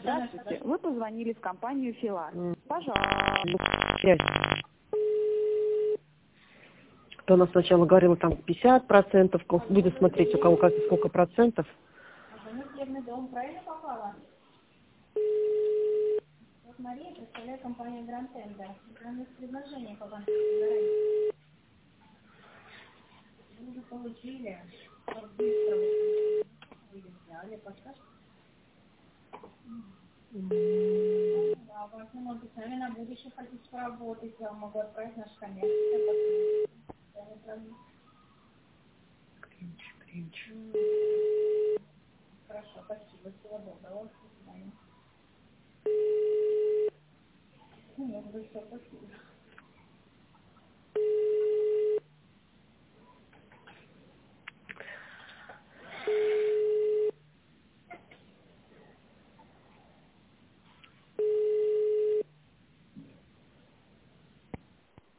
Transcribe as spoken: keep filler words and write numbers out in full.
Здравствуйте, вы позвонили в компанию Фила. Пожалуйста. Кто у нас сначала говорил, там пятьдесят процентов, будем смотреть, у кого как сколько процентов. Дом правильно попала? Вот Мария представляет компанию Grand Tender. Там есть предложение по банковской гарантии. Вы уже получили. Как быстро вы сделали подскажите? Да, вас не могут с нами на будущее хотите поработать. Я могу отправить наш коммерческий. Кринч, кринч. Хорошо, спасибо. Всего доброго. До свидания. Ну, может быть, все, спасибо.